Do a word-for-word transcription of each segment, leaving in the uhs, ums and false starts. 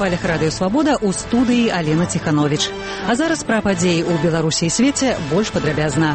хвалях радыё Свабода, у студыі Алена Ціхановіч. А зараз пра падзеі ў Беларусі і свеце больш падрабязна.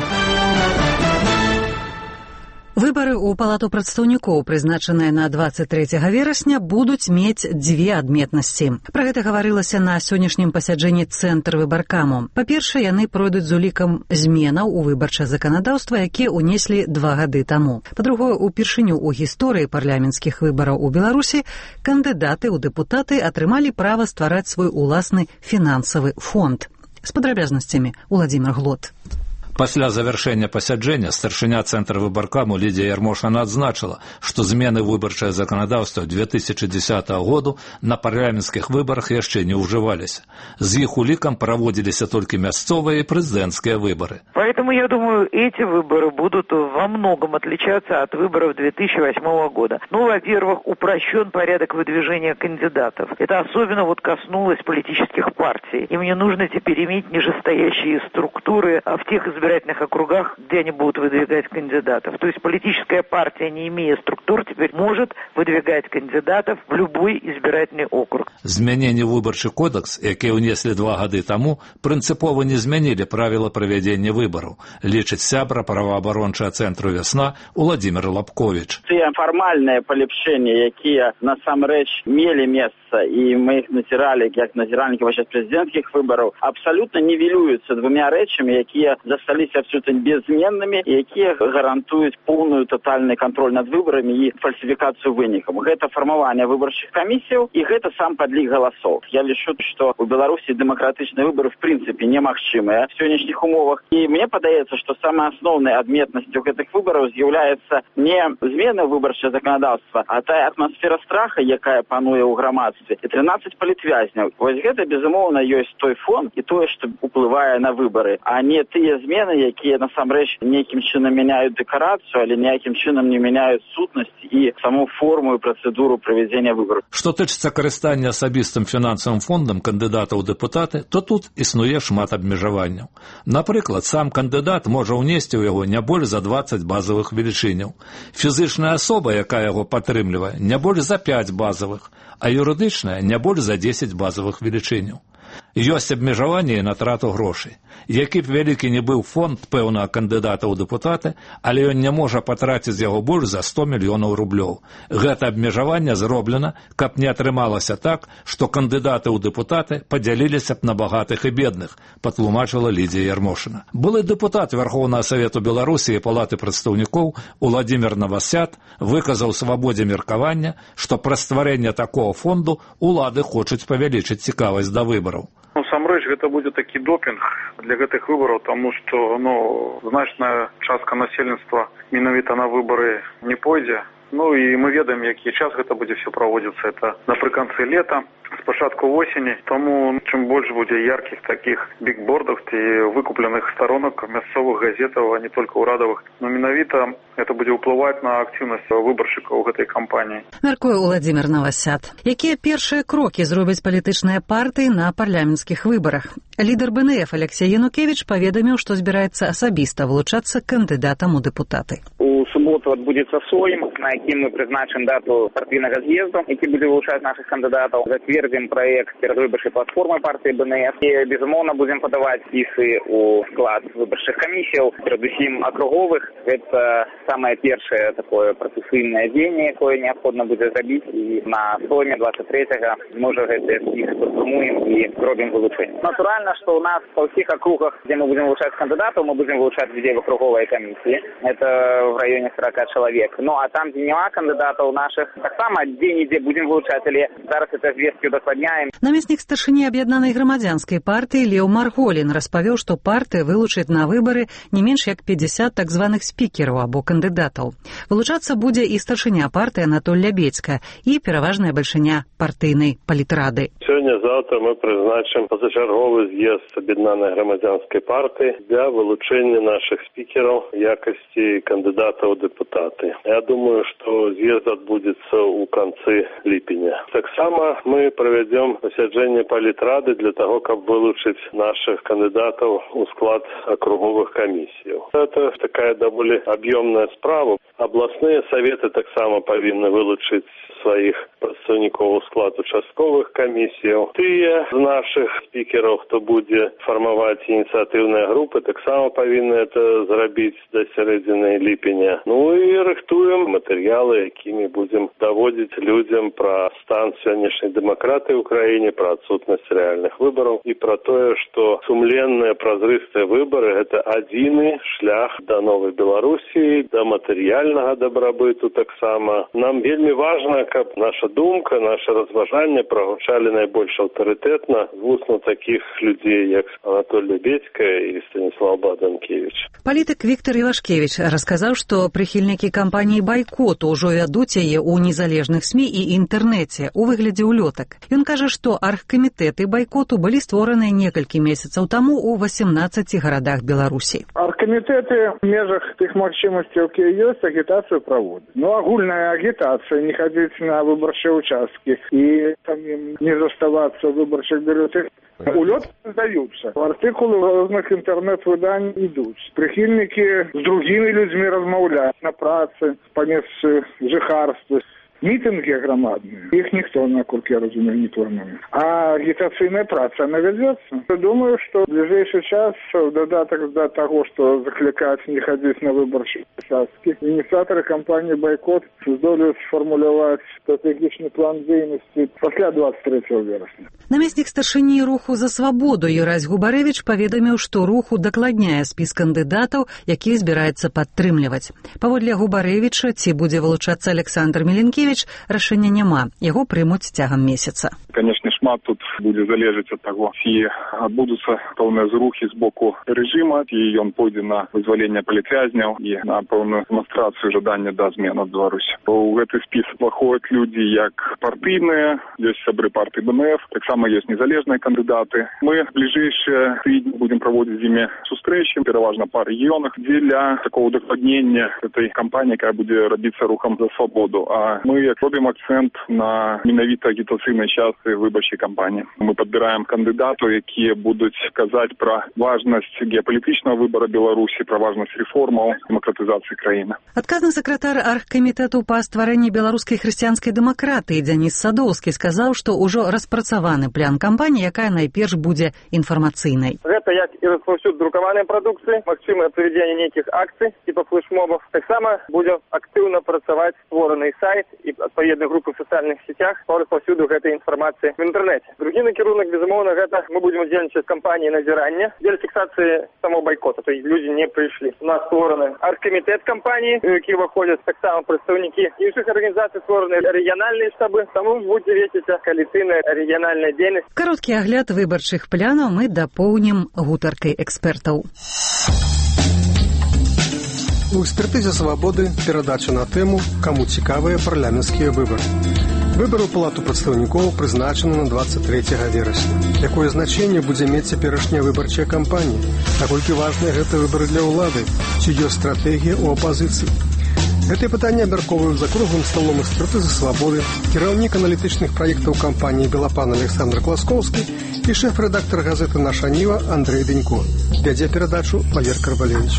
Выбары ў палату прадстаўнікоў, прызначаныя на дваццаць трэцяга верасня, будуць мець дзве адметнасці. Пра гэта гаварылася на сённяшнім пасяджэнні Цэнтр выбаркаму. Па-першае, яны пройдуць з улікам зменаў у выбарчае заканадаўства, якія ўнеслі два гады таму. Па-другое, упершыню ў гісторыі парламенцкіх выбараў у Беларусі кандыдаты ў дэпутаты атрымалі права ствараць свой уласны фінансавы фонд. З падрабязнасцямі Уладзімир Глот. Пасля завяршэння пасяджэння старшыня Цэнтра выбаркаму Лідія Ярмошина адзначыла, што змены выбарчае заканадаўства две тысячи десятого году на парламенцкіх выбарах яшчэ не ўжываліся. З іх улікам праводзіліся толькі мясцовыя и президентские выборы. Поэтому, я думаю, эти выборы будут во многом отличаться от выборов две тысячи восьмого года. Ну, во-первых, упрощен порядок выдвижения кандидатов. Это особенно вот коснулось политических партий. Им не нужно теперь иметь нижестоящие структуры в тех избирательных избирательных округах, где они будут выдвигать кандидатов. То есть политическая партия, не имея структур, теперь может выдвигать кандидатов в любой избирательный округ. Змяненне выбарчы кодекс, які ўнеслі два гады таму, прынцыпова не змянілі правіла правядзення выбараў, лічыць сябра праваабарончага цэнтру «Вясна» Уладзімир Лапковіч. Тыя фармальныя палепшэнні, якія насамрэч мелі месца, і мы іх назіралі як назіральнікі падчас прэзідэнцкіх выбараў, абсалютна нівелююцца двумя рэчамі, якія засталіся абсолютно беззменнымі, якія гарантуюць поўную тотальны контроль над выбарамі і фальсіфікацыю вынікаў. Гэта фармаванне выбарчых камісіяў і гэта сам падлік галасоў. Я лічу, што у Беларусі дэмакратычныя выбары в прынцыпе немагчымыя в сённяшніх умовах. І мне падаецца, што самай асноўнай адметнасцю гэтых выбараў з'яўляецца не змена выбарчае заканадаўства, а тая атмасфера страха, якая пануе ў грамадстве, і трынаццаць палітвязняў. Вось гэта, безумоўна, ёсць той фон і тое, што уплывае на выбары, а не тыя змены, якія насамрэч нейкім чынам мяняюць дэкарацыю, але ніякім чынам не мяняюць сутнасць і саму форму і працэдуру правядзення выбараў. Што тычыцца карыстання асабістым фінансавым фондам кандыдата ў дэпутаты, то тут існуе шмат абмежаванняў. Напрыклад, сам кандыдат можа ўнесці ў яго не больш за дваццаць базавых велічыняў. Фізычная асоба, якая яго падтрымлівае, не больш за пяць базавых, а юрыдычная не больш за дзесяць базавых велічыняў. Ёсць абмежаванне на трату грошай. Які б вялікі не быў фонд пэўнага кандыдата ў дэпутаты, але ён не можа патраціць яго больш за сто мільёнаў рублёў. Гэта абмежаванне зроблена, каб не атрымалася так, што кандыдаты ў дэпутаты падзяліліся б на багатых і бедных, патлумачыла Лідія Ярмошина. Былы дэпутат Верховнага Савету Беларусі і Палаты прадстаўнікоў Уладзімир Новасят выказаў свабодзе меркавання, што праз стварэнне такого фонду улады хочуць павялічыць цікавасць да выбараў. Насамрэч, гэта будзе такі допінг для гэтых выбараў, таму што ну, значная частка насельніцтва менавіта на выбары не пойдзе. Ну і мы ведаем, які час гэта будзе все праводзіцца. Это напрыканцы лета, з пачатку восені. Таму чым больш будзе яркіх такіх бікбордаў ці выкупленых сторонок мясцовых газетаў, а не толькі ўрадавых, но менавіта это будзе ўплываць на актыўнасць выбаршчыкаў гэтай кампаніі. Мяркуе Уладзімир Новасят. Якія першыя крокі зробяць палітычныя партыі на парламенцкіх выбарах? Лідар бэ эн эф Алексей Янукевіч паведаміў, што збіраецца асабіста вылучацца кандыдатам у дэпутаты. У суботу адбудзецца сойм, на якім мы прызначым дату партыйнага з'езду, які будзе вылучаць нашых кандыдатаў. Зацвердзім праект перадвыбарчай платформы партыі бэ эн эф і, безумоўна, будзем падаваць спісы ў склад выбарчых камісіяў, перадусім акруговых. Гэта самае першае такое прафесійнае дзеянне, якое неабходна будзе зрабіць, і на сойме двадцать третьего мы ўжо гэтыя спісы падсумуем і зробім вылучэнне. Натуральна, што ў нас па ўсіх акругах, дзе мы будзем вылучаць кандыдатаў, мы будзем вылучаць людзей в акруговай камісіі. Это в районе сорок чалавек. Ну а там, дзе няма кандыдатаў нашых, таксама дзе-нідзе будзем вылучаць, але зараз это звесткі удакладняем. Намеснік старшыні аб'яднанай грамадзянскай партыі Леў Марголін распавёў, што партыя вылучыць на выбары не менш як пятьдесят так званых спікераў або кандыдатаў. Вылучацца будзе і старшыня партыі Анатоль Лябедзька і пераважная бальшыня партыйнай палітрады. Сёння-заўтра мы прызначым пазачарговы з'езд аб'яднанай грамадзянскай партыі для вылучэння нашых спікераў якасці кандыдатаў кандидата ў дэпутаты. Я думаю, што з'езд адбудзецца ў канцы ліпеня. Таксама мы правядзем пасяджэнне палітрады для таго, каб вылучыць наших кандидатаў у склад акруговых камісіяў. Это такая даволі аб'ёмная справа. Абласныя саветы таксама павінны вылучыць сваіх прадстаўнікоў у склад участковых камісіяў. Тыя з нашых спікераў, хто будзе фармаваць ініцыятыўныя групы, таксама павінны это зрабіць да сярэдзіны ліпеня. Ну і рыхтуем матэрыялы, якімі будзем даводзіць людзям пра стан сённяшняй дэмакратыі ў краіне, пра адсутнасць рэальных выбараў і пра тое, што сумленныя празрыстыя выбары – гэта адзіны шлях да новай Беларусі, да матэрыяльнага дабрабыту таксама. Нам вельмі важна, каб наша думка, наше разважанне прагучалі найбольш аўтарытэтна з вуснаў такіх людзей, як Анатолий Бедька і Станіслав Богданкевич. Палітык Віктор Івашкевич расказаў, што прыхільнікі кампаніі байкоту ўжо вядуць яе ў незалежных СМІ і інтэрнэце у выглядзе ўлётак. Ён кажа, што аргкамітэты байкоту былі створаныя некалькі месяцаў таму ў васемнаццаці гарадах Беларусі. Аргкамітэты в межах тых магчымасцяў, якія ёсць, агітацыю праводзяць. Ну, агульная агітацыя, не хадзіць на выбарчыя участкі і там не заставацца ў выбарчых бюлетэнях. Улёткі здаюцца. Артыкулы розных інтэрнэт-выданняў ідуць. Прыхільнікі з другімі людзьмі размаўляюць на працы, па месцы жыхарства. Мітынгі грамадныя. Іх ніхто, наколькі я разумею, не плануе. А агітацыйная праца, она вядзецца. Думаю, што в бліжэйшы час, в дадатак да таго, што заклікаць не хадзіць на выбарчыя участкі, ініцыятары кампаніі «Байкот» здолеюць сфармуляваць стратэгічны план дзейнасці пасля двадцать третьего верасня. Намеснік старшыні руху «За свабоду» Юрась Губарэвіч паведаміў, што рух удакладняе спіс кандыдатаў, які збіраецца падтрымліваць. Паводле Губарэвіча, ці будзе вылучацца Александр Меленкевич, рашэння няма, яго прымуць цягам месяца. Канешне, шмат тут будзе залежаць ад таго, ці адбудуцца пэўныя зрухі з боку рэжыма, ці ён пойдзе на вызваленне палітвязняў і на пэўную дэманстрацыю жадання да змен ад Беларусі. У гэты спіс уваходзяць людзі як партыйныя, ёсць сябры партыі бэ эн эф, таксама ёсць незалежныя кандыдаты. Мы бліжэйшыя тыдні будзем праводзіць з імі сустрэчы, пераважна па рэгіёнах, дзеля такого удакладнення этой кампаніі, якая будзе рабіцца рухам за свабоду. А мы робім акцэнт на менавіта агітацыйнай частцы выбарчай кампаніі. Мы падбіраем кандыдатаў, якія будуць казаць пра важнасць геапалітычнага выбара Беларусі, пра важнасць рэформаў, дэмакратызацыі краіны. Адказны сакратар аргкамітэту па стварэнні беларускай хрысціянскай дэмакратыі Дзяніс Садоўскі сказаў, што ўжо распрацаваны план кампаніі, якая найперш будзе інфармацыйнай. Гэта як і распаўсюд друкаванай прадукцыі, магчымае правядзенне нейкіх акцый типа флешмобаў. Таксама будзе актыўна працаваць створаны сайт і адпаведныя групы в сацыяльных сетях па распаўсюду гэтай інфармацыі в інтэрнэце. Другі накірунак, безумоўна, гэта мы будзем удзельнічаць з кампаніяй назірання дзеля фіксацыі самого байкота, то есть людзі не прыйшлі. У нас створаны аргкамітэт кампаніі, у які ўваходзяць таксама прадстаўнікі іншых арганізацый, створаны рэгіянальныя штабы, таму будзе весціся кааліцыйная рэгіянальная дзейнасць. Кароткі агляд выбарчых планаў мы дапоўнім гутаркай экспертаў. У экспертызе «Свабоды» перадача на тэму «Каму цікавыя парламенцкія выбары». Выбары ў палату прадстаўнікоў прызначаны на двадцать третьего верасня. Якое значэнне будзе мець цяперашняя выбарчая кампанія? Наколькі важныя гэтыя выбары для ўлады? Ці ёсць стратэгія ў апазіцыі? Гэтыя пытанні абмяркоўваюць за круглым сталом экспертызы «Свабоды», кіраўнік аналітычных праектаў кампаніі «Белапан» Александр Класкоўскі і шэф-рэдактар газеты «Наша Ніва» Андрэй Дэнько. Вядзе перадачу Валер Карбалевіч.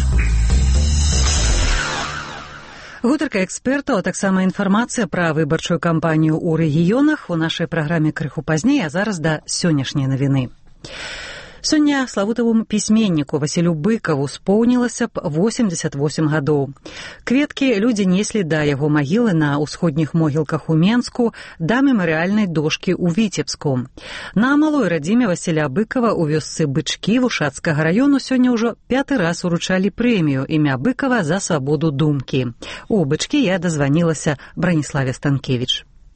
Гутарка экспертаў, а таксама інфармацыя пра выбарчую кампанію ў рэгіёнах у нашай праграме крыху пазней, а зараз да сённяшняй навіны. Сёння славутавому пісьменніку Васілю Быкаву споўнілася б восемьдесят восемь гадоў. Кветкі людзі неслі да яго магілы на ўсходніх могілках у Менску, да мемарыяльнай дошкі ў Віцебску. На малой радзіме Васіля Быкава у вёсцы Бычкі Вушацкага раёну сёння ўжо пяты раз уручалі прэмію імя Быкава за свабоду думкі. У Бычкі я дазванілася Браніславе Станкевіч.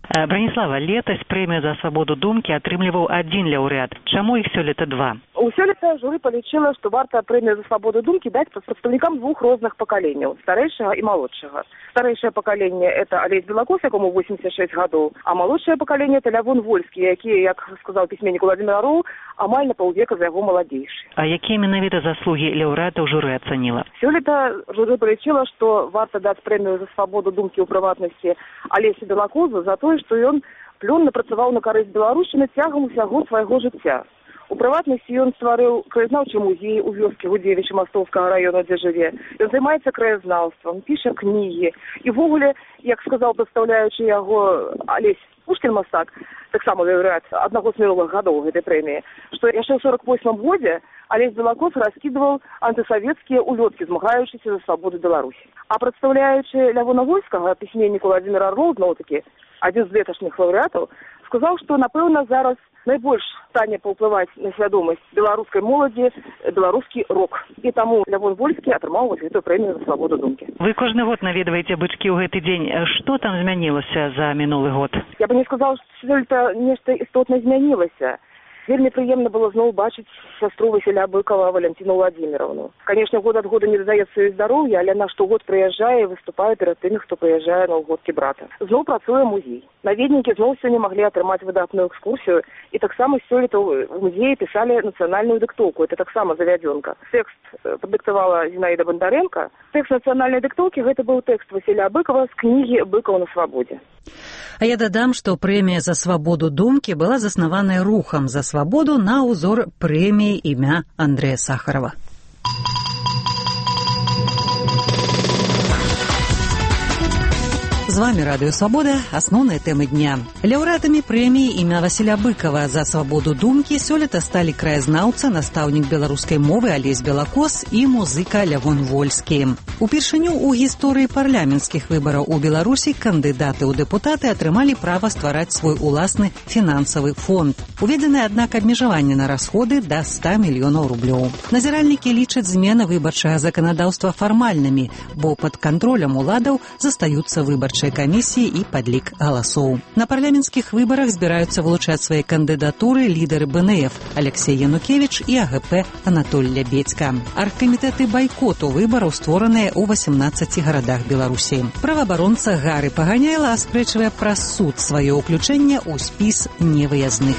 Браніслава, летась прэмію за свабоду думкі атрымліваў адзін лаўрэат. Чаму іх сёлета два? У сёлета журы палічыла, што варта прэмію за свабоду думкі даць прадстаўнікам двух розных пакаленняў, старэйшага і малодшага. Старэйшае пакаленне – это Алесь Белакос, якому восемьдесят шесть гадоў, а малодшае пакаленне – это Лявон Вольскі, які, як сказаў пісьменнік Владимир Орлов, амаль на паўвека за яго маладзейшы. А якія менавіта заслугі лаўрэатаў журы ацаніла? Сёлета журы палічыла, што варта даць прэмію за свабоду думкі ў прыватнасці Алесе Белакозу за тое, што ён плённа працаваў на карысць беларушчыны цягам усяго свайго жыцця. У прыватнасці ён стварыў краязнаўчы музей у вёскі Гудзевіча Мастоўскага раёна, дзе жыве. Ён займаецца краязнаўствам, піша кнігі. І ввогуле, як сказаў прадстаўляючы яго Алесь Пушкін мастак, таксама лаўрэат аднаго з міровых гадоў гэтай прэміі, што яшчэ ў сорок восьмым годзе Алесь Белакос раскідваў антысавецкія улёткі, змагаючыся за свабоду Беларусі. А прадстаўляючы Лявона Вольскага, пісьменніку Владимир Орлов, зноў-такі, адзін з леташніх лаўрэатаў, сказаў, што, напэўна, зараз найбольш стане паўплываць на свядомасць беларускай моладзі беларускі рок. І таму Лявон Вольскі атрымаў вось гэтую прэмію за свабоду думкі. Вы кожны год наведваеце бычкі ў гэты дзень. Што там змянілася за мінулы год? Я бы не сказала, што сёлета нешта істотна змянілася. Вельмі прыемна было зноў бачыць сястру Васіля Быкова Валентину Владимировну. Конечно, год ад года не дадаецца ёй здароўя, але она штогод прыязджае і выступае перад тымі, хто прыязджае на ўгодкі брата. Зноў працуе музей. Наведнікі зноў сёння маглі атрымаць выдатную экскурсію, і таксама сёлета ў музеі пісалі нацыянальную дыктоўку. Это таксама завядзёнка. Тэкст падыктавала Зінаіда Бандарэнка. Тэкст нацыянальнай дыктоўкі гэта быў тэкст Васіля Быкова з кнігі «Быкаў на свабодзе». А я дадам, што прэмія за свабоду думкі была заснаваная рухам за свабоду на ўзор прэміі імя Андрэя Сахарова. З вами Радыё Свабода, асноўныя тэмы дня. Лаўрэатамі прэміі імя Васіля Быкова за свабоду думкі сёлета сталі краязнаўца, настаўнік беларускай мовы Алесь Белакос і музыка Лявон Вольскі. Упершыню ў гісторыі парламенцкіх выбараў у Беларусі кандыдаты ў дэпутаты атрымалі права ствараць свой уласны фінансавы фонд. Уведзены, аднак, абмежаванне на расходы да ста мільёнаў рублёў. Назіральнікі лічаць змены выбарчага заканадаўства фармальнымі, бо пад кантролем уладаў застаюцца выбарчыя камісіі і падлік галасоў. На парламенцкіх выбарах збіраюцца вылучаць свае кандыдатуры лідары бэ эн эф Алексей Янукевіч і а гэ пэ Анатоль Лябедзька. Аргкамітэты байкоту выбараў створаныя ў васемнаццаці гарадах Беларусі. Праваабаронца Гары Паганяйла аспрэчвае праз суд сваё ўключэнне ў спіс невыязных.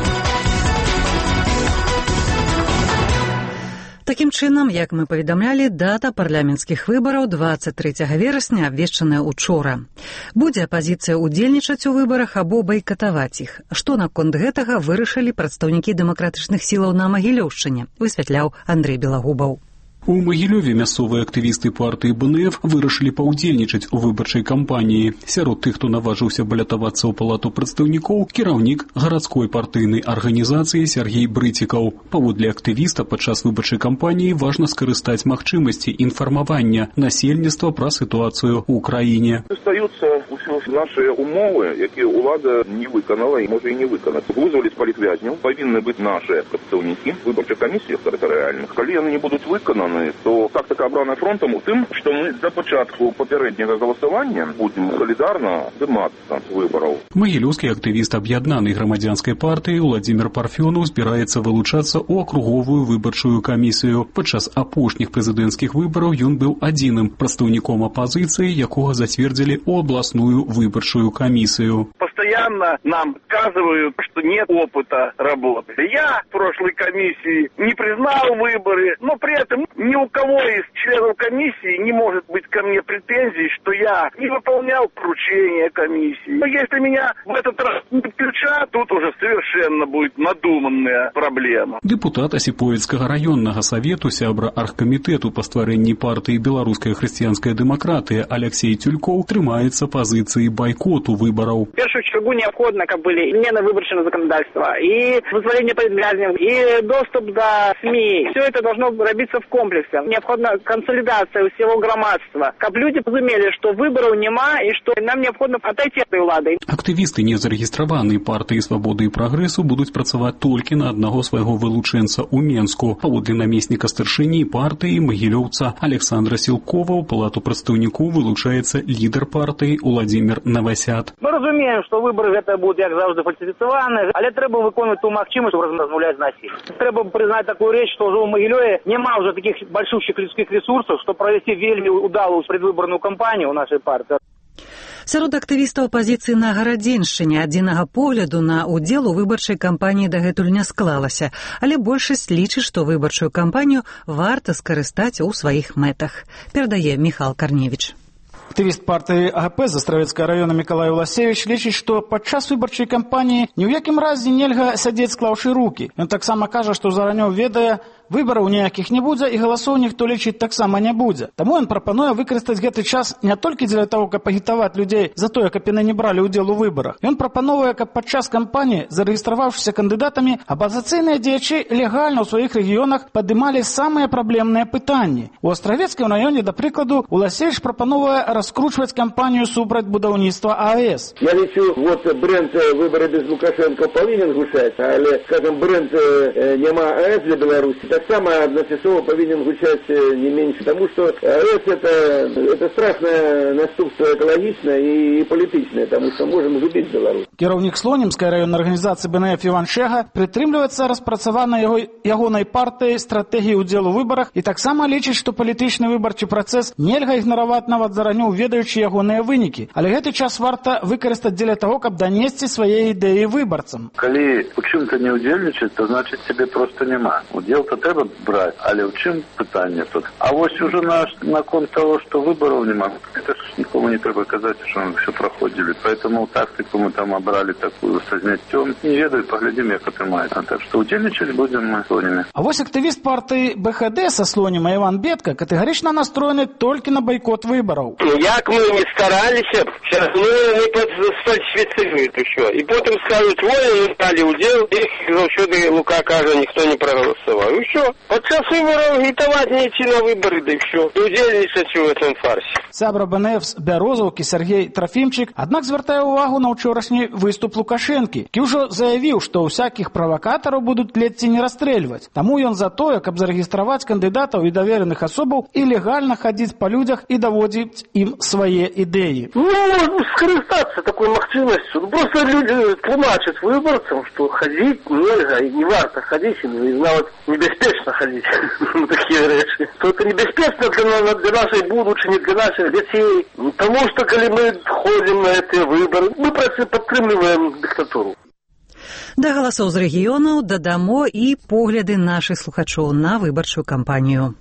Такім чынам, як мы паведамлялі, дата парламенцкіх выбараў дваццаць трэцяга верасня абвешчаная учора. Будзе апазіцыя ўдзельнічаць у выбарах або байкатаваць іх. Што наконт гэтага вырашылі прадстаўнікі дэмакратычных сілаў на Магілёўшчыне, высвятляў Андрэй Белагубаў. У Магілёве мясцовыя актывісты партыі бэ эн эф вырашылі паўдзельнічаць у выбарчай кампаніі. Сярод тых, хто наважыўся балятавацца ў палату прадстаўнікоў, кіраўнік гарадской партыйнай арганізацыі Сергей Брыцікаў. Паводле актывіста, падчас выбарчай кампаніі важна скарыстаць магчымасці інфармавання насельніцтва пра сітуацыю ў краіне. Застаюцца ўсё нашыя умовы, якія ўлада не выканала і можа і не выканаць. Вызваліць палітвязняў, павінны быць нашыя прадстаўнікі выбарчай камісіях тэрытарыяльных. Калі яны не будуць выкананы, то тактика обороны фронтом у тым, што мы да пачатку папярэдняга галасавання будзем салідарна дымацца з выбараў. Магілёўскі актывіст аб'яднанай грамадзянскай партыі Владимир Парфёнаў збіраецца вылучацца ў акруговую выбарчую камісію. Падчас апошніх прэзідэнцкіх выбараў ён быў адзіным прадстаўніком апазіцыі, якога зацвердзілі ў абласную выбарчую камісію. Постоянно нам сказывают, что нет опыта работы. Я в прошлой комиссии не признал выборы, но при этом ни у кого из членов комиссии не может быть ко мне претензий, что я не выполнял поручения комиссии. Но если меня в этот раз не подключат, тут уже совершенно будет надуманная проблема. Депутат Асіповіцкага раённага савету, сябра аргкамітэту па стварэнні партыі «Беларуская хрысціянская дэмакратыя» Алексей Тюльков трымаецца пазіцыі байкоту выбараў. В первую очередь необходимо, как были измены выборчего законодательства, и вызволение политвязняў, и доступ до СМИ. Все это должно робиться в комплексе. Необходима консолидация всего громадства. Как люди разумели, что выборов нема, и что нам необходимо отойти от улады. Актывісты незарэгістраванай партыі «Свабоды і прагрэсу» будуць працаваць толькі на аднаго свайго вылучэнца ў Менску. Паводле намесніка старшыні партыі магілёўца Александра Сілкова ў палату прадстаўнікоў вылучаецца лідар партыі Владимир Новосяд. Мы разумеем, что выборы гэта будуць, як заўжды, фальсіфіцаваныя, але трэба выконваць ту магчымасць, чтобы размаўляць з насельніцтвам. Трэба прызнаць такую рэч, што ўжо ў Магілёе няма ўжо такіх большущих людскіх ресурсаў, што правесці вельмі удалую предвыборную кампанію ў нашай партыі. Сярод актывістаў апазіцыі на Гарадзеншчыне адзінага погляду на ўдзел у выбарчай кампаніі дагэтуль не склалася, але большасць лічыць, што выбарчую кампанію варта скарыстаць у сваіх мэтах. Перадае Міхал Карневіч. Актывіст партыі АГП з Астравецкага раёна Мікалай Уласевіч лічыць, што падчас выбарчай кампаніі ні ў якім разе нельга сядзець склаўшы рукі. Ён таксама кажа, што заранёў ведае, выбараў ніякіх не будзе і галасоў ніхто лічыць таксама не будзе. Таму ён прапануе выкарыстаць гэты час не толькі дзеля таго, каб агітаваць людзей за тое, каб яны не бралі ўдзел у выбарах. Ён прапановвае, каб падчас кампаніі, зарэгістраваўшыся кандыдатамі, апазіцыйныя дзеячы легальна ў сваіх рэгіёнах падымалі самыя праблемныя пытанні. У Астравецкім раёне, да прыкладу, Уласевіч прапановвае раскручваць кампанію супраць будаўніцтва АЭС. Я лічу, вот бренд выборы без Лукашенко повинен гучаць, але, скажем, бренд няма АЭС для Беларусі таксама адначасова повинен гучаць не менш, тому что АЭС это, это страшное наступство экалагічнае і палітычнае, тому что можем зубіць Беларусь. Кіраўнік Слонімскай раённай арганізацыі БНФ Іван Шега прытрымліваецца распрацаванай яго ягонай партыяй стратэгіі ўдзелу ў выбарах і таксама лічыць, што палітычны выбарчы працэс нельга ігнараваць нават заранёў ведаючы ягоныя вынікі. Але гэты час варта выкарыстаць дзеля таго, каб данесці свае ідэі выбарцам. Калі у чым-то не ўдзельнічаць, то значыць цябе просто няма. Удзел-то трэба браць, але ў чым пытанне тут? А вось уже на наконт того, што выбараў няма, это ж нікому не трэба казаць, што мы все праходзілі. Поэтому тактику мы там абралі такую са зняццём. Не ведаю, паглядзім, як атрымаецца. Так што ўдзельнічаць будзем мы Слонімі. А вось актывіст партыі БХД са Слоніма Іван Бедка катэгарычна настроены толькі на байкот выбараў. Як мы не стараліся, зараз ну, не фальсифицируют еще. И потом скажут, ой, не стали удел, их заўсёды Лука кажа, ніхто не проголосовал. И все. Подчас выборов агитовать не идти на выборы, да и все. И удельничать в этом фарсе. Сябра БНФ з Бярозаўкі Сергей Трафімчык, аднак звяртае ўвагу на ўчорашні выступ Лукашэнкі, які ўжо заявіў, што ўсякіх правакатараў будуць ледзьці не расстрэльваць. Таму ён за тое, каб зарэгістраваць кандыдатаў і давереных асобаў і легальна хадзіць па людзях і даводзіць ім свае ідэі. Ну, скарыстацца такой магчымасцю. Ну, просто люди тлумачаць выбарцам, што хадзіць нельга і не варта хадзіць, і нават небяспечна хадзіць на такія рэчы. То это небяспечна для, для нашай будучыні, для наших дзяцей. Таму што калі мы ходзім на гэтыя выбары, мы працы падтрымліваем дыктатуру. Да галасоў з рэгіёнаў дадамо і погляды нашых слухачоў на выбарчую кампанію.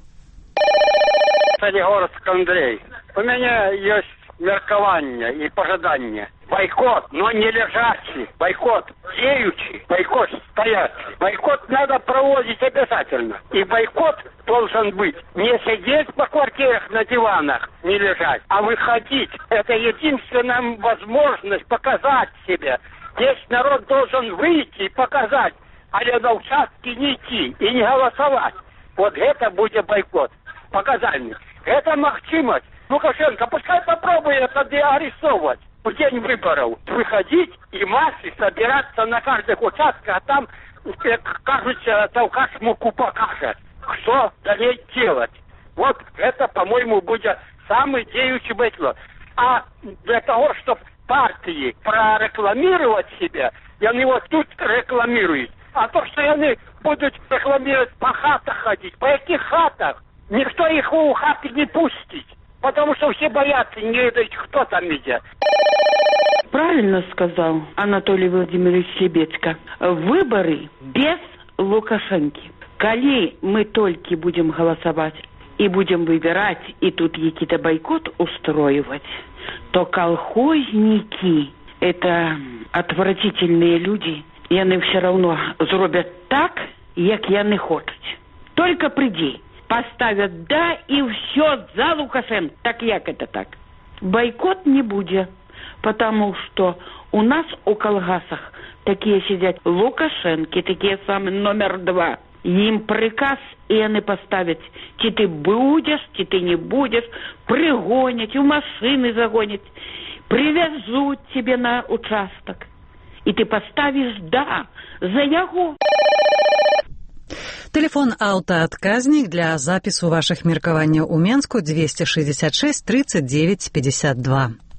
Солигорск Андрей. У меня есть меркование и пожидание. Бойкот, но не лежачий. Бойкот деючий, бойкот стоячий. Бойкот надо проводить обязательно. И бойкот должен быть не сидеть по квартирах на диванах, не лежать, а выходить. Это единственная возможность показать себя. Весь народ должен выйти и показать, а на участки не идти и не голосовать. Вот это будет бойкот. Показальный. Это магчимость. Лукашенко, пускай попробует это арестовывать в день выборов. Выходить и массы собираться на каждых участках, а там, кажется, алкаш муку покажет. Что далее делать? Вот это, по-моему, будет самый деючий бойкот. А для того, чтобы партии прорекламировать себя, и они вот тут рекламируют. А то, что они будут рекламировать по хатах ходить, по каких хатах? Никто их у хаты не пустит, потому что все боятся, не видать, кто там идет. Правильно сказал Анатолий Владимирович Слебецка. Выборы без Лукашенки. Коли мы только будем голосовать и будем выбирать, и тут какие-то бойкот устроивать, то колхозники – это отвратительные люди. И они все равно зробят так, як яны хочут. Только приди. Поставят «да» и все за Лукашенко. Так як это так? Бойкот не будет, потому что у нас у колгасах такие сидят Лукашенки, такие самые номер два. Им приказ, и они поставят, чи ты будешь, чи ты не будешь, пригонят, в машины загонят, привезут тебе на участок. И ты поставишь «да» за яго. Телефон аўтаадказнік для запісу вашых меркаванняў у Менску двести шестьдесят шесть тридцать девять пятьдесят два.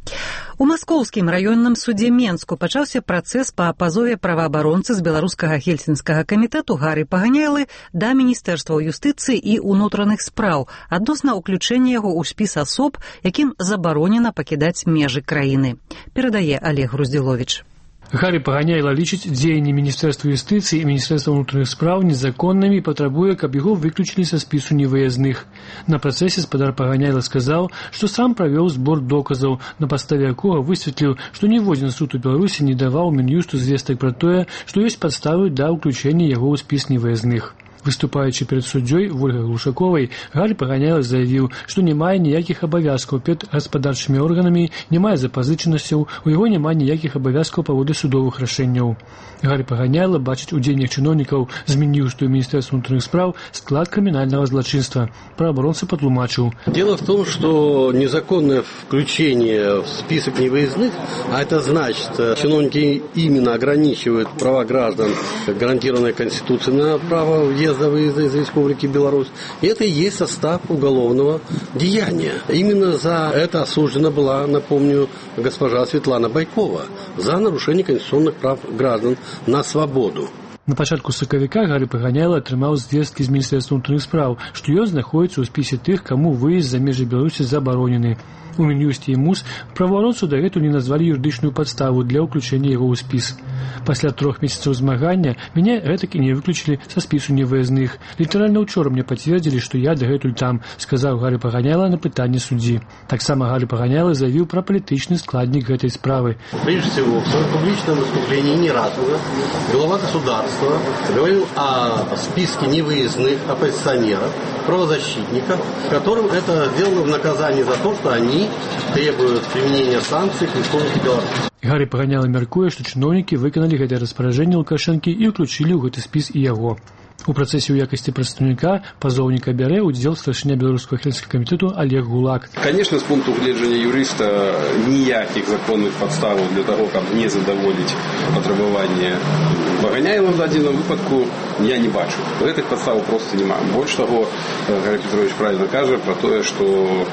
У маскоўскім раённым судзе Менску пачаўся працэс па пазове праваабаронцы з беларускага гельсінскага камітэту Гары Паганяйлы да Міністэрства юстыцыі і ўнутраных спраў адносна ўключэння яго ў спіс асоб, якім забаронена пакідаць межы краіны. Перадае Олег Груздзіловіч. Гары Паганяйла лічыць дзеянні Міністэрства юстыцыі і Міністэрства ўнутраных спраў незаконнымі і патрабуе, каб яго выключылі са спісу невыязных. На працэсе спадар Паганяйла сказаў, што сам правёў збор доказаў, на падставе якога высветліў, што ніводзін суд у Беларусі не даваў Мін'юсту звестак пра тое, што ёсць падставы для ўключэння яго ў спіс невыязных. Выступаючы перед суддзёй Вольгай Глушаковай, Гары Паганяйла заявіў, што не мае ніякіх абавязкаў перад гаспадарчымі органамі, не мае запазычанасцяў, у яго няма ніякіх абавязкаў паводле судовых рашэнняў. Гары Паганяйла бачыць у дзеяннях чыноўнікаў з Мін'юсту і Міністэрства ўнутраных спраў склад крымінального злочинства. Правоабаронца патлумачыў. Дело в том, что незаконное включение в список невыездных, а это значит, чиновники именно ограничивают права граждан, гарантированные Конституцией на право въезда выезда из Республики Беларусь. И это и есть состав уголовного деяния. Именно за это осуждена была, напомню, госпожа Светлана Байкова за нарушение конституционных прав граждан на свободу. На пачатку сакавіка Гары Паганяйла атрымаў звесткі з Міністэрства ўнутраных спраў, што ён знаходзіцца ў спісе тых, каму выезд за межы Беларусі забаронены. У Мін'юсце і МУС праваабаронцу дагэтуль не назвалі юрыдычную падставу для ўключэння яго ў спіс. Пасля трох месяцаў змагання мяне гэтак і не выключылі са спісу невыязных. Літаральна ўчора мне пацвердзілі, што я дагэтуль там, сказаў Гары Паганяйла на пытанне суддзі. Таксама Гары Паганяйла заявіў пра палітычны складнік гэтай справы. Прежде всего, в своем публичном выступлении не раз уже глава государства говорил о списке невыездных оппозиционеров, правозащитников, которым это сделано в наказании за то, что они требуют применения санкций к Республике Беларусь. Гары Паганяйла мяркуе, што чыноўнікі выканалі гэтае распараджэнне Лукашэнкі і ўключылі ў гэты спіс і яго. У працэсе ў якасці прадстаўніка пазоўніка бярэ ўдзел старшыня беларускага гельсінскага камітэту Олег Гулак. Конечно, з пункту гледжання юрыста ніякіх законных падставаў для того, каб не задаволіць патрабаванне Паганяйла в дадзеным выпадку я не бачу. Гэтых падставаў проста няма. Больш таго, Гары Петрович правильно кажа пра тое, што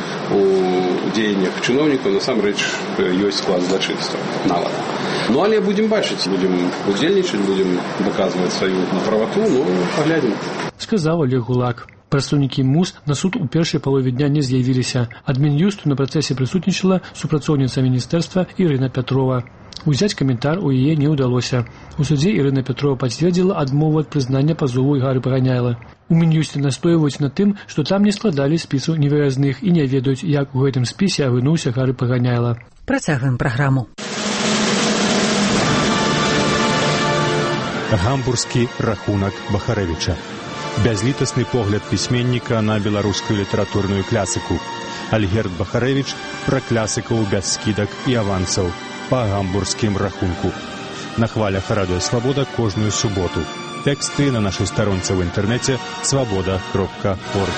у дзеяннях чыноўнікаў насамрэч ёсць склад злачынства. Нават. Ну, але будем бачыць, будем удзельнічаць, будем доказваць сваю правату, ну, паглядзім. Сказаў Олег Гулак. Прадстаўнікі МУС на суд у першай палове дня не з'явіліся. Ад Мін'юсту на працэсе прысутнічала супрацоўніца міністэрства Ірына Пятрова. Узяць каментар у яе не ўдалося. У судзе Ірына Пятрова пацвердзіла адмову ад прызнання пазову Гары Паганяйла. У Мін'юсце настойваюць на тым, што там не складалі спісу невыязных і не ведаюць, як у гэтым спісе агынуўся Гары Паганяйла. Працягваем праграму. Гамбургскі рахунак Бахарэвіча. Бязлітасны погляд пісьменніка на беларускую літаратурную клясыку. Альгерд Бахарэвіч пра клясыкаў без скідак і авансаў па гамбургскім рахунку. На хвалях радыё «Свабода» кожную суботу. Тэксты на нашай старонцы ў інтэрнэце свабода кропка орг.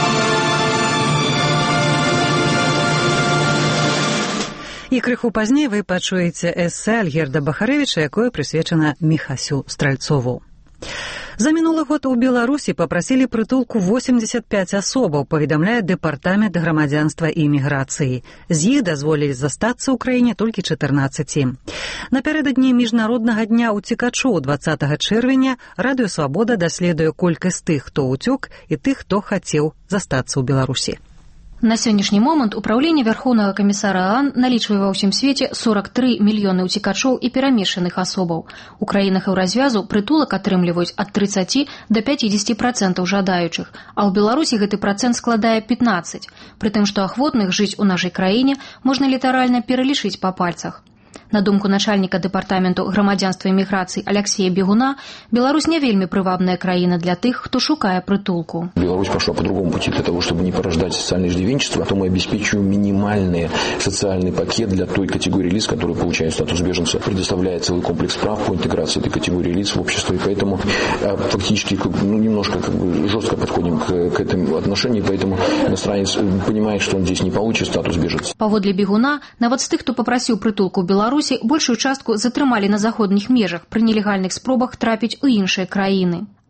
І крыху пазней вы пачуеце эсэ Альгерда Бахарэвіча, якое прысвечана Міхасю Стральцову. За мінулы год у Беларусі папрасілі прытулку восемьдесят пять асобаў, паведамляе дэпартамент грамадзянства і міграцыі. З іх дазволілі застацца ў краіне толькі чатырнаццаць. Напярэдадні міжнароднага дня ўцекачоў двадцатага чэрвеня радыё «Свабода» даследуе колькасць тых, хто ўцёк, і тых, хто хацеў застацца ў Беларусі. На сённяшні момант Управление Верховного комиссара ООН налічвае ва ўсім свеце сорок три мільёны ўцекачоў і перамешчаных асобаў. У краінах еўразвязу прытулак атрымліваюць ад тридцати до пятидесяти процентов жадаючых, а ў Беларусі гэты працэнт складае пятнадцать, пры тым, што ахвотных жыць у нашай краіне можна літаральна пералічыць па пальцах. На думку начальника департаменту грамадзянства і міграцыі Алексея Бегуна, Беларусь не вельмі прывабная краіна для тых, хто шукае притулку. Беларусь пошла по другому пути для того, чтобы не порождать социальное иждивенчество, то мы обеспечиваем минимальный социальный пакет для той категории лиц, которые получают статус беженца. Предоставляет целый комплекс прав по интеграции этой категории лиц в общество, и поэтому фактически ну, немножко как бы, жестко подходим к, к этому отношению, поэтому иностранец понимает, что он здесь не получит статус беженца. Паводле Бегуна, нават з тых, хто папрасіў притулку в Беларусі, большую частку затрымалі на заходніх межах пры нелегальных спробах трапіць у іншыя краіны.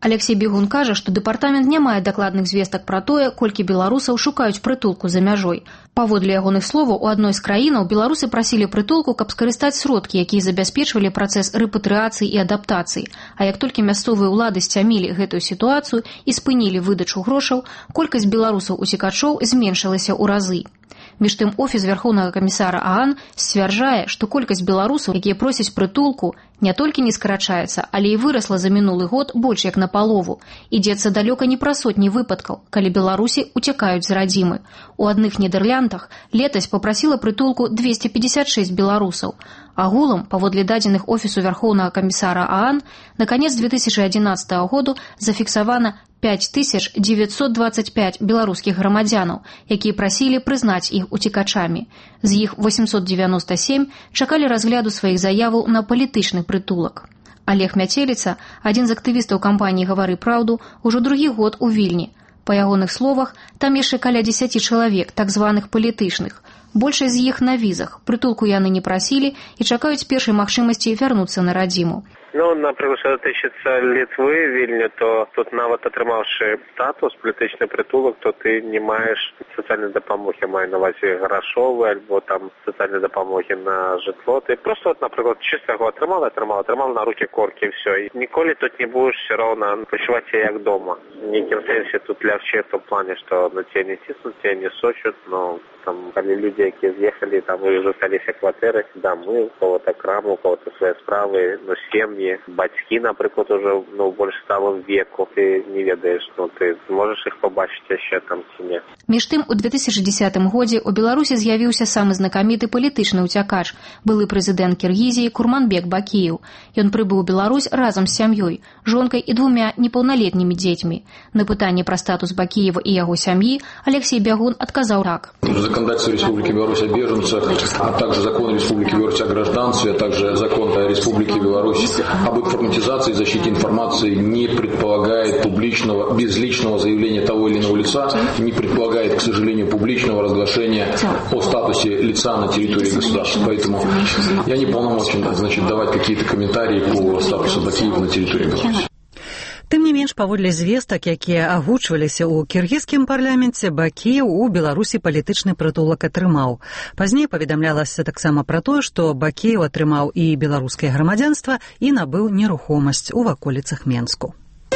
Алексей Бегун кажа, што дэпартамент не мае дакладных звестак пра тое, колькі беларусаў шукаюць прытулку за мяжой. Паводле ягоных словаў, у адной з краінаў беларусы прасілі прытулку, каб скарыстаць сродкі, якія забяспечвалі працэс рэпатрыяцыі і адаптацыі. А як толькі мясцовыя ўлады сцямілі гэтую сітуацыю і спынілі выдачу грошаў, колькасць беларусаў-уцекачоў зменшылася ў разы. Між тым, офіс Вярхоўнага камісара ААН сцвярджае, што колькасць беларусаў, якія просяць прытулку, не толькі не скарачаецца, але і вырасла за мінулы год больш як на палову. Ідзецца далёка не пра сотні выпадкаў, калі беларусі уцякаюць з радзімы. У адных Нідерландах летась попрасіла прытулку двести пятьдесят шесть беларусаў. Агулам, паводле дадзеных офісу Вярхоўнага камісара ААН, на канец две тысячи одиннадцатого году зафіксавана пять тысяч девятьсот двадцать пять беларускіх грамадзянаў, якія прасілі прызнаць іх уцекачамі. З іх восемьсот девяносто семь чакалі разгляду сваіх заяваў на палітычны прытулак. Олег Мяцеліца, адзін з актывістаў кампаніі «Гавары праўду», ужо другі год у Вільні. Па ягоных словах, там яшчэ каля дзесяці чалавек, так званых палітычных. Большасць з іх на візах, прытулку яны не прасілі і чакаюць першай магчымасці вярнуцца на радзіму. Ну, наприклад, що дотичиться Литви, Вільні, то тут навіть отримавши статус, політичний притулок, то ти не маєш соціальної допомоги, маю на увазі грошової, або там соціальної допомоги на житло. Ти просто, от, наприклад, чисто його отримав, отримав, отримав на руки корки, і все. І ніколи тут не будеш все равно почуватися як вдома. В неким сенсі тут легче в тому плані, що на тебе не тиснуть, тебе не сочут, но там, коли люди, які з'їхали, там уже залишилися квартири, доми, у кого-то крам, у кого-то свої справи, ну, сім'ї, батьки, наприклад, уже, ну, більш сталого віку, ти не ведаєш, ну, ти зможеш їх побачити ще там чи ні. Між тим, у две тысячи десятым годзе у Беларусі з'явіўся самы знакаміты палітычны ўцякач, былы прэзідэнт Кіргізіі Курманбек Бакіеў. Ён прыбыў у Беларусь разам з сям'ёй, жонкай і двумя непаўналетнімі дзецьмі. На пытанне пра статус Бакіева і яго сям'і Алексей Бягун адказаў так. Законодательство Республики Беларусь о беженцах, а также закон Республики Беларусь о гражданстве, а также закон Республики Беларусь об информатизации и защите информации не предполагает публичного, безличного заявления того или иного лица, не предполагает, к сожалению, публичного разглашения о статусе лица на территории государства. Поэтому я не полномочен, значит, давать какие-то комментарии по статусу Бакиева на территории Беларуси. Тым не менш, паводле звестак, якія агучваліся ў кіргізскім парламенце, Бакіеў у Беларусі палітычны прытулак атрымаў. Пазней паведамлялася таксама пра тое, што Бакіеў атрымаў і беларускае грамадзянства і набыў нерухомасць у ваколіцах Менску.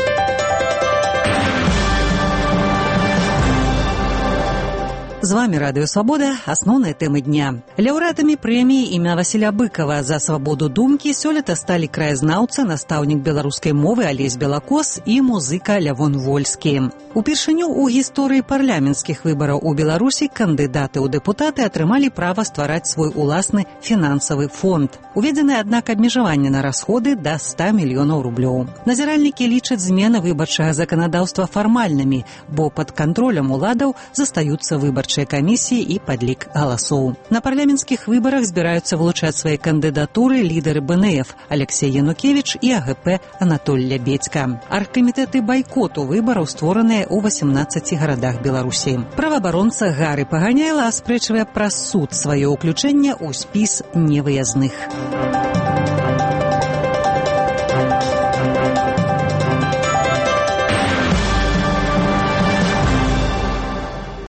З вами Радыё Свабода, асноўныя тэмы дня. Лаўрэатамі прэміі імя Васіля Быкова за свабоду думкі сёлета сталі краязнаўца, настаўнік беларускай мовы Алесь Белакос і музыка Лявон Вольскі. Упершыню ў гісторыі парламенцкіх выбараў у Беларусі кандыдаты ў дэпутаты атрымалі права ствараць свой уласны фінансавы фонд. Уведзены, аднак, абмежаванне на расходы да ста мільёнаў рублёў. Назіральнікі лічаць змены выбарчага заканадаўства фармальнымі, бо пад кантролем уладаў застаюцца выбарчыя камісіі і падлік галасоў. На парламенцкіх выбарах збіраюцца вылучаць свае кандыдатуры лідары бэ эн эф Алексей Янукевіч і а гэ пэ Анатоль Лябедзька. Аргкамітэты байкоту выбараў створаныя ў васемнаццаці гарадах Беларусі. Праваабаронца Гары Паганяйла аспрэчвае праз суд сваё ўключэнне ў спіс невыязных.